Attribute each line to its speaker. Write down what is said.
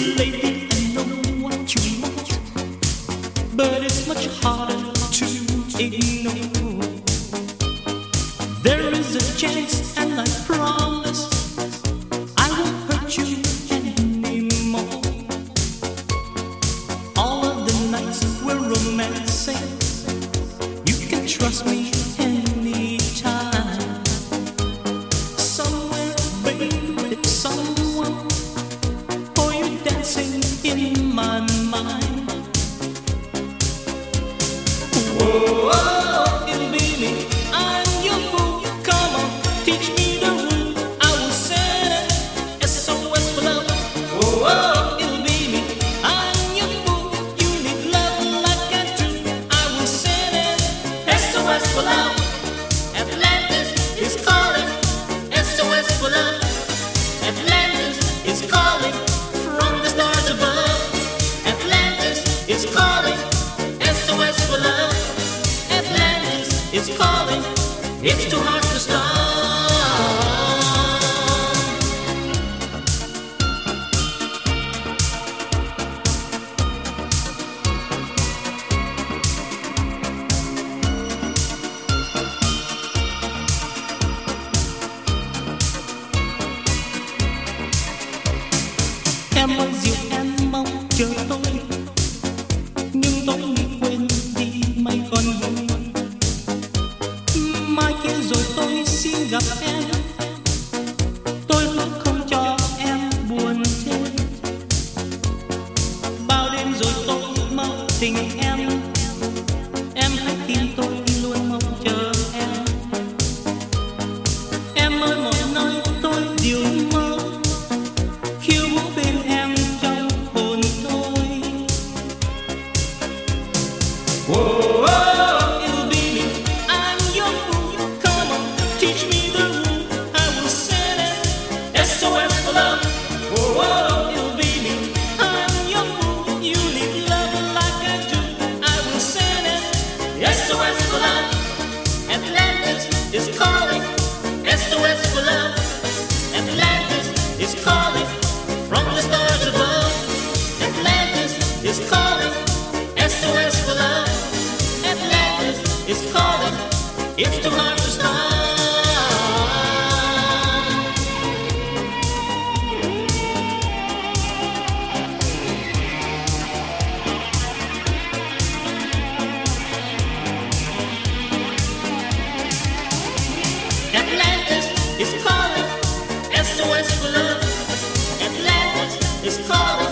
Speaker 1: Lately I know what you want, but it's much harder to ignore. There is a chance, and I promise I won't hurt you anymore. All of the nights we're romancing, you can trust me anytime. Somewhere, baby, someone for you dancing in my mind. Whoa, it'll be me. I'm your fool. Come on, teach me the rule. I will send SOS for love. Whoa, it'll be me. I'm your fool. You need love like I do. I will send SOS for love. Atlantis is calling. SOS for love. Atlantis is calling from the stars above. Atlantis is calling. SOS for love. Atlantis is calling. It's too hard to stop. Em ơi dịu em mong chờ tôi, nhưng tôi nghĩ quên đi may còn vui. Mai kia rồi tôi xin gặp em, tôi hứa không cho em buồn thêm. Bao đêm rồi tôi mong tình em hãy tin tôi luôn mong chờ em. Em ơi một nơi tôi điều mơ, khiêu vũ bên em trong hồn tôi. Whoa, it'll be me. I'm your fool. Come on, teach me the rule. I will send it. SOS for love. Whoa, it'll be me. I'm your fool. You need love like I do. I will send it. SOS for love. Atlantis is calling. SOS for love. Atlantis is calling from the stars above. Atlantis is calling. SOS for love. Atlantis is calling. It's too hard to stop. Atlantis is calling. SOS for love. Atlantis is calling.